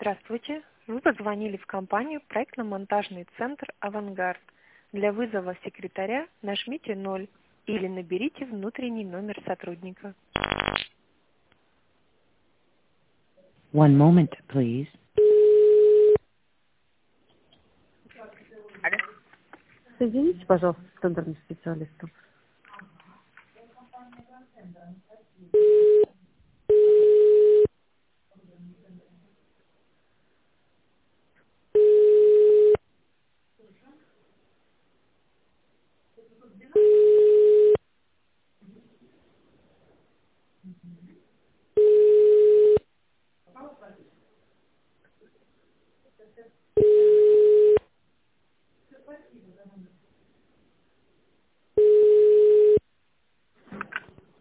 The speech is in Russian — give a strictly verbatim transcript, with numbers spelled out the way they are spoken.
Здравствуйте. Вы позвонили в компанию проектно-монтажный центр «Авангард». Для вызова секретаря нажмите ноль или наберите внутренний номер сотрудника. One moment, please. Соедините, пожалуйста, с тендерным специалистом.